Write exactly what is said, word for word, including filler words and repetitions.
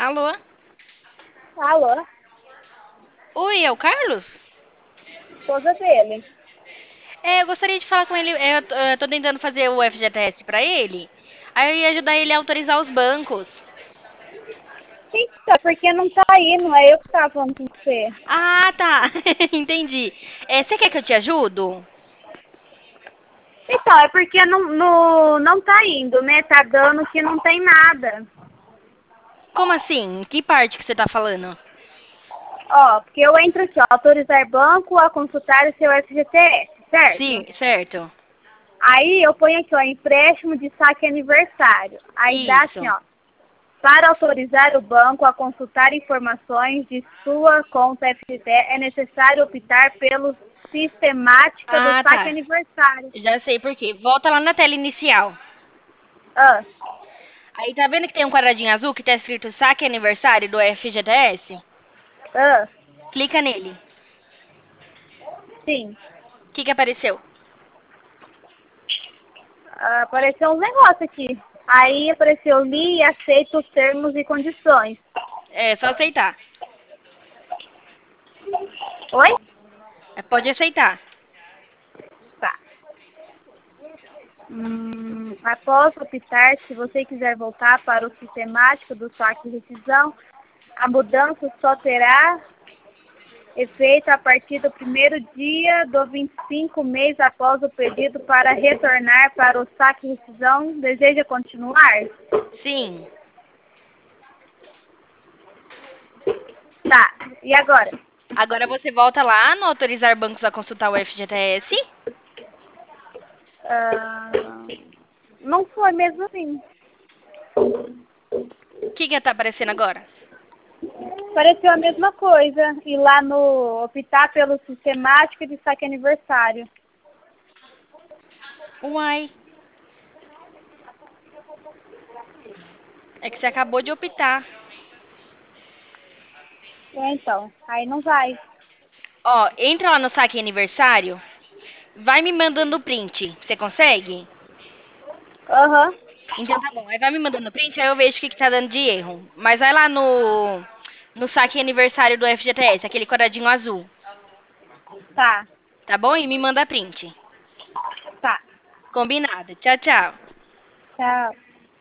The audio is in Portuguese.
Alô? Alô, Oi, é o Carlos? esposa dele. É, eu gostaria de falar com ele. é, Eu tô, eu tô tentando fazer o F G T S pra ele. Aí eu ia ajudar ele a autorizar os bancos. Então, porque não tá aí, não é eu que tava falando com você. Ah, tá. Entendi. É, você quer que eu te ajudo? Então, é porque não, não, não tá indo, né? Tá dando que não tem nada. Como assim? Que parte que você tá falando? Ó, porque eu entro aqui, ó, autorizar banco a consultar o seu F G T S, Sim, certo? certo. Aí eu ponho aqui, ó, empréstimo de saque aniversário. Aí dá assim, Isso. ó, para autorizar o banco a consultar informações de sua conta F G T S, é necessário optar pelo sistemática do Ah, saque tá. aniversário. Já sei por quê. Volta lá na tela inicial. Ah, Aí tá vendo que tem um quadradinho azul que tá escrito saque aniversário do F G T S? ah, Clica nele. sim. O que que apareceu? Ah, apareceu um negócio aqui. Aí apareceu li e aceito os termos e condições. É, só aceitar. Oi? É, pode aceitar. Tá. Hum, após optar, se você quiser voltar para o sistemático do saque de rescisão, a mudança só terá efeito a partir do primeiro dia do vinte e cinco mês após o pedido para retornar para o saque de rescisão. Deseja continuar? Sim. Tá. E agora? Agora você volta lá no autorizar bancos a consultar o F G T S. Ah, não foi mesmo assim. O que que tá aparecendo agora? Pareceu a mesma coisa. E lá no optar pelo sistemático de saque aniversário. Uai, é que você acabou de optar. É, então, aí não vai. Ó, entra lá no saque aniversário, vai me mandando o print. Você consegue? Aham, Então tá bom. Aí vai me mandando o print, aí eu vejo o que que tá dando de erro. Mas vai lá no no saque aniversário do F G T S, aquele quadradinho azul, tá, tá bom? E me manda print. tá. Combinado. Tchau, tchau. Tchau.